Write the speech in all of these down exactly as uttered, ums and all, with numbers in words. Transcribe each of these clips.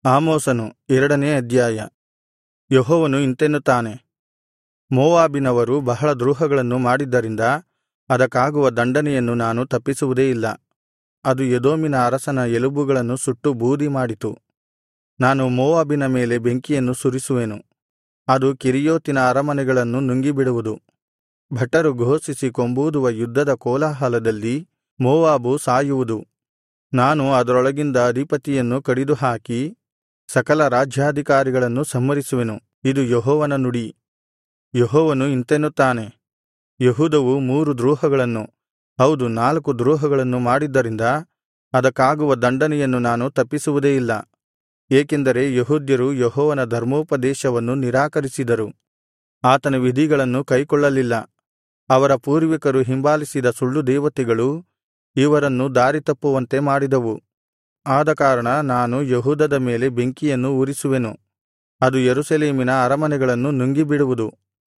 ಆಮೋಸನು ಎರಡನೇ ಅಧ್ಯಾಯ. ಯೆಹೋವನು ಇಂತೆನ್ನುತ್ತಾನೆ, ಮೋವಾಬಿನವರು ಬಹಳ ದ್ರೋಹಗಳನ್ನು ಮಾಡಿದ್ದರಿಂದ ಅದಕ್ಕಾಗುವ ದಂಡನೆಯನ್ನು ನಾನು ತಪ್ಪಿಸುವುದೇ ಇಲ್ಲ. ಅದು ಎದೋಮಿನ ಅರಸನ ಎಲುಬುಗಳನ್ನು ಸುಟ್ಟು ಬೂದಿ ಮಾಡಿತು. ನಾನು ಮೋವಾಬಿನ ಮೇಲೆ ಬೆಂಕಿಯನ್ನು ಸುರಿಸುವೆನು, ಅದು ಕಿರಿಯೋತಿನ ಅರಮನೆಗಳನ್ನು ನುಂಗಿಬಿಡುವುದು. ಭಟರು ಘೋಷಿಸಿ ಕೊಂಬೂದುವ ಯುದ್ಧದ ಕೋಲಾಹಲದಲ್ಲಿ ಮೋವಾಬು ಸಾಯುವುದು. ನಾನು ಅದರೊಳಗಿಂದ ಅಧಿಪತಿಯನ್ನು ಕಡಿದುಹಾಕಿ ಸಕಲ ರಾಜ್ಯಾಧಿಕಾರಿಗಳನ್ನು ಸಂಹರಿಸುವೆನು. ಇದು ಯೆಹೋವನ ನುಡಿ. ಯೆಹೋವನು ಇಂತೆನ್ನುತ್ತಾನೆ, ಯೆಹೂದವು ಮೂರು ದ್ರೋಹಗಳನ್ನು, ಹೌದು ನಾಲ್ಕು ದ್ರೋಹಗಳನ್ನು ಮಾಡಿದ್ದರಿಂದ ಅದಕ್ಕಾಗುವ ದಂಡನೆಯನ್ನು ನಾನು ತಪ್ಪಿಸುವುದೇ ಇಲ್ಲ. ಏಕೆಂದರೆ ಯೆಹೂದ್ಯರು ಯೆಹೋವನ ಧರ್ಮೋಪದೇಶವನ್ನು ನಿರಾಕರಿಸಿದರು, ಆತನ ವಿಧಿಗಳನ್ನು ಕೈಕೊಳ್ಳಲಿಲ್ಲ. ಅವರ ಪೂರ್ವಿಕರು ಹಿಂಬಾಲಿಸಿದ ಸುಳ್ಳು ದೇವತೆಗಳು ಇವರನ್ನು ದಾರಿತಪ್ಪುವಂತೆ ಮಾಡಿದವು. ಆದಕಾರಣ ನಾನು ಯೆಹೂದದ ಮೇಲೆ ಬೆಂಕಿಯನ್ನು ಉರಿಸುವೆನು, ಅದು ಯೆರೂಸಲೇಮಿನ ಅರಮನೆಗಳನ್ನು ನುಂಗಿಬಿಡುವುದು.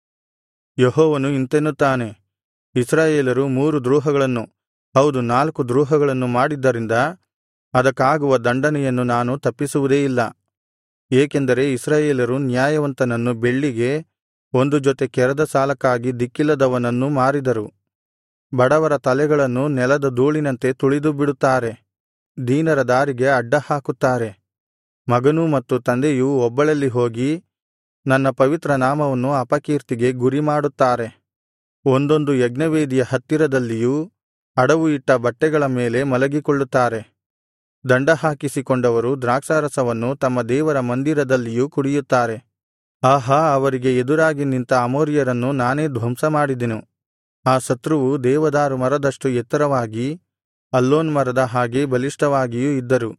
ಯೆಹೋವನು ಇಂತೆನ್ನುತ್ತಾನೆ, ಇಸ್ರಾಯೇಲರು ಮೂರು ದ್ರೋಹಗಳನ್ನು, ಹೌದು ನಾಲ್ಕು ದ್ರೋಹಗಳನ್ನು ಮಾಡಿದ್ದರಿಂದ ಅದಕ್ಕಾಗುವ ದಂಡನೆಯನ್ನು ನಾನು ತಪ್ಪಿಸುವುದೇ ಇಲ್ಲ. ಏಕೆಂದರೆ ಇಸ್ರಾಯೇಲರು ನ್ಯಾಯವಂತನನ್ನು ಬೆಳ್ಳಿಗೆ, ಒಂದು ಜೊತೆ ಕೆರದ ಸಾಲಕ್ಕಾಗಿ ದಿಕ್ಕಿಲ್ಲದವನನ್ನು ಮಾರಿದರು. ಬಡವರ ತಲೆಗಳನ್ನು ನೆಲದ ಧೂಳಿನಂತೆ ತುಳಿದುಬಿಡುತ್ತಾರೆ, ದೀನರ ದಾರಿಗೆ ಅಡ್ಡಹಾಕುತ್ತಾರೆ. ಮಗನೂ ಮತ್ತು ತಂದೆಯೂ ಒಬ್ಬಳಲ್ಲಿ ಹೋಗಿ ನನ್ನ ಪವಿತ್ರ ನಾಮವನ್ನು ಅಪಕೀರ್ತಿಗೆ ಗುರಿಮಾಡುತ್ತಾರೆ. ಒಂದೊಂದು ಯಜ್ಞವೇದಿಯ ಹತ್ತಿರದಲ್ಲಿಯೂ ಅಡವು ಇಟ್ಟ ಬಟ್ಟೆಗಳ ಮೇಲೆ ಮಲಗಿಕೊಳ್ಳುತ್ತಾರೆ. ದಂಡ ಹಾಕಿಸಿಕೊಂಡವರು ದ್ರಾಕ್ಷಾರಸವನ್ನು ತಮ್ಮ ದೇವರ ಮಂದಿರದಲ್ಲಿಯೂ ಕುಡಿಯುತ್ತಾರೆ. ಆಹಾ, ಅವರಿಗೆ ಎದುರಾಗಿ ನಿಂತ ಅಮೋರಿಯರನ್ನು ನಾನೇ ಧ್ವಂಸಮಾಡಿದೆನು. ಆ ಶತ್ರುವು ದೇವದಾರು ಮರದಷ್ಟು ಎತ್ತರವಾಗಿ, ಅಲ್ಲೋನ್ ಮರದ ಹಾಗೆ ಬಲಿಷ್ಠವಾಗಿಯೂ ಇದ್ದರು.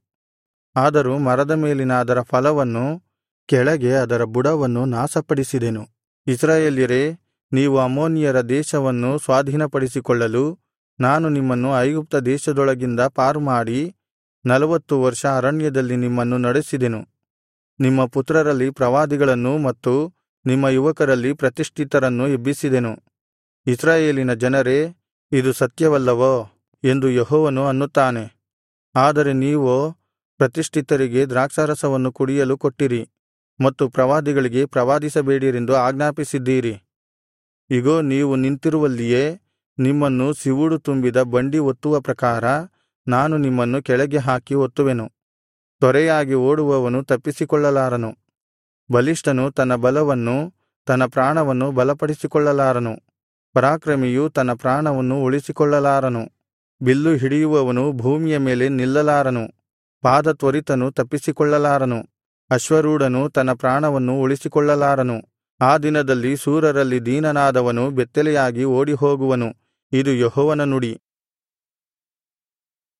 ಆದರೂ ಮರದ ಮೇಲಿನ ಅದರ ಫಲವನ್ನು, ಕೆಳಗೆ ಅದರ ಬುಡವನ್ನು ನಾಶಪಡಿಸಿದೆನು. ಇಸ್ರಾಯೇಲ್ಯರೇ, ನೀವು ಅಮ್ಮೋನಿಯರ ದೇಶವನ್ನು ಸ್ವಾಧೀನಪಡಿಸಿಕೊಳ್ಳಲು ನಾನು ನಿಮ್ಮನ್ನು ಐಗುಪ್ತ ದೇಶದೊಳಗಿಂದ ಪಾರುಮಾಡಿ ನಲವತ್ತು ವರ್ಷ ಅರಣ್ಯದಲ್ಲಿ ನಿಮ್ಮನ್ನು ನಡೆಸಿದೆನು. ನಿಮ್ಮ ಪುತ್ರರಲ್ಲಿ ಪ್ರವಾದಿಗಳನ್ನೂ ಮತ್ತು ನಿಮ್ಮ ಯುವಕರಲ್ಲಿ ಪ್ರತಿಷ್ಠಿತರನ್ನು ಎಬ್ಬಿಸಿದೆನು. ಇಸ್ರಾಯೇಲಿನ ಜನರೇ, ಇದು ಸತ್ಯವಲ್ಲವೋ ಎಂದು ಯೆಹೋವನು ಅನ್ನುತ್ತಾನೆ. ಆದರೆ ನೀವೋ ಪ್ರತಿಷ್ಠಿತರಿಗೆ ದ್ರಾಕ್ಷಾರಸವನ್ನು ಕುಡಿಯಲು ಕೊಟ್ಟಿರಿ ಮತ್ತು ಪ್ರವಾದಿಗಳಿಗೆ ಪ್ರವಾದಿಸಬೇಡಿರೆಂದು ಆಜ್ಞಾಪಿಸಿದ್ದೀರಿ. ಇಗೋ, ನೀವು ನಿಂತಿರುವಲ್ಲಿಯೇ ನಿಮ್ಮನ್ನು ಸಿವುಡು ತುಂಬಿದ ಬಂಡಿ ಒತ್ತುವ ಪ್ರಕಾರ ನಾನು ನಿಮ್ಮನ್ನು ಕೆಳಗೆ ಹಾಕಿ ಒತ್ತುವೆನು. ತ್ವರೆಯಾಗಿ ಓಡುವವನು ತಪ್ಪಿಸಿಕೊಳ್ಳಲಾರನು, ಬಲಿಷ್ಠನು ತನ್ನ ಬಲವನ್ನು ತನ್ನ ಪ್ರಾಣವನ್ನು ಬಲಪಡಿಸಿಕೊಳ್ಳಲಾರನು, ಪರಾಕ್ರಮಿಯು ತನ್ನ ಪ್ರಾಣವನ್ನು ಉಳಿಸಿಕೊಳ್ಳಲಾರನು. ಬಿಲ್ಲು ಹಿಡಿಯುವವನು ಭೂಮಿಯ ಮೇಲೆ ನಿಲ್ಲಲಾರನು, ಪಾದತ್ವರಿತನು ತಪ್ಪಿಸಿಕೊಳ್ಳಲಾರನು, ಅಶ್ವರೂಢನು ತನ್ನ ಪ್ರಾಣವನ್ನು ಉಳಿಸಿಕೊಳ್ಳಲಾರನು. ಆ ದಿನದಲ್ಲಿ ಶೂರರಲ್ಲಿ ದೀನನಾದವನು ಬೆತ್ತಲೆಯಾಗಿ ಓಡಿಹೋಗುವನು. ಇದು ಯೆಹೋವನ ನುಡಿ.